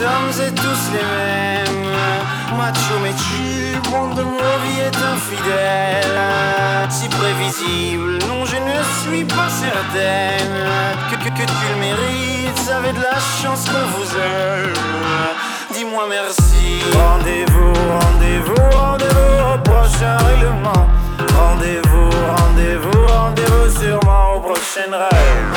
sommes et tous les mêmes. Macho mais tu, monde de mon vie est infidèle. Si prévisible, non je ne suis pas certaine que tu le mérites, avez de la chance qu'on vous aime. Dis-moi merci. Rendez-vous, rendez-vous, rendez-vous au prochain règlement. Rendez-vous, rendez-vous, rendez-vous sûrement au prochain rêve.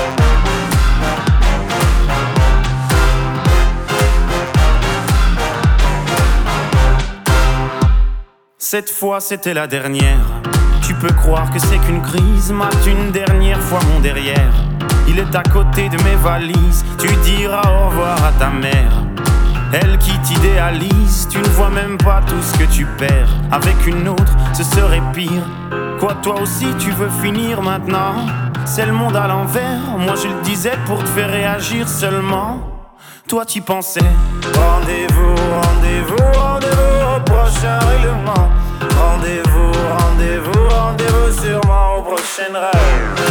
Cette fois c'était la dernière. Tu peux croire que c'est qu'une crise, mate une dernière fois mon derrière. Il est à côté de mes valises, tu diras au revoir à ta mère. Elle qui t'idéalise, tu ne vois même pas tout ce que tu perds. Avec une autre, ce serait pire. Quoi, toi aussi tu veux finir maintenant? C'est le monde à l'envers, moi je le disais pour te faire réagir seulement. Toi t'y pensais. Rendez-vous, rendez-vous, rendez-vous au prochain règlement. Rendez-vous, rendez-vous, rendez-vous sûrement au prochain rêve.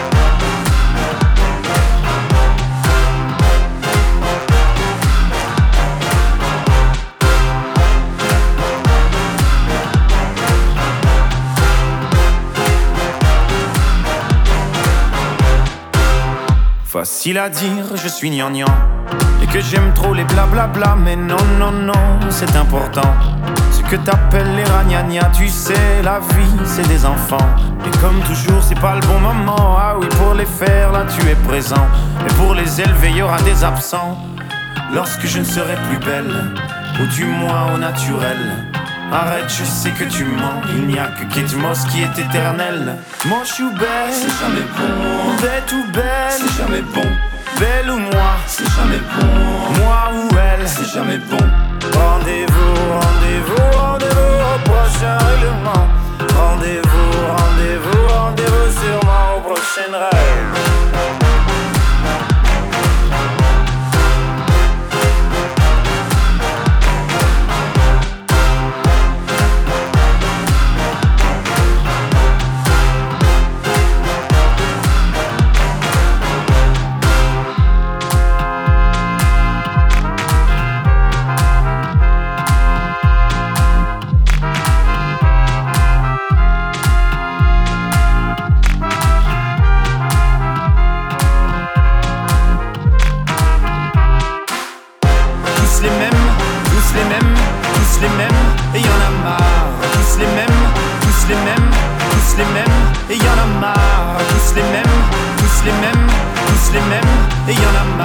Facile à dire, je suis gnangnan et que j'aime trop les blablabla. Mais non, non, non, c'est important. Ce que t'appelles les ragnagnas, tu sais, la vie, c'est des enfants. Et comme toujours, c'est pas le bon moment. Ah oui, pour les faire, là, tu es présent. Et pour les élever, y aura des absents. Lorsque je ne serai plus belle, ou du moins au naturel. Arrête, je sais que tu mens. Il n'y a que Kate Moss qui est éternelle. Moche ou belle, c'est jamais bon. Bête ou belle, c'est jamais bon. Belle ou moi, c'est jamais bon. Moi ou elle, c'est jamais bon. Rendez-vous, rendez-vous, rendez-vous au prochain règlement. Rendez-vous, rendez-vous, rendez-vous sûrement au prochain rêve. Et y'en a marre, tous les mêmes, tous les mêmes, tous les mêmes, et y'en a marre, tous les mêmes, tous les mêmes, tous les mêmes, et y'en a marre.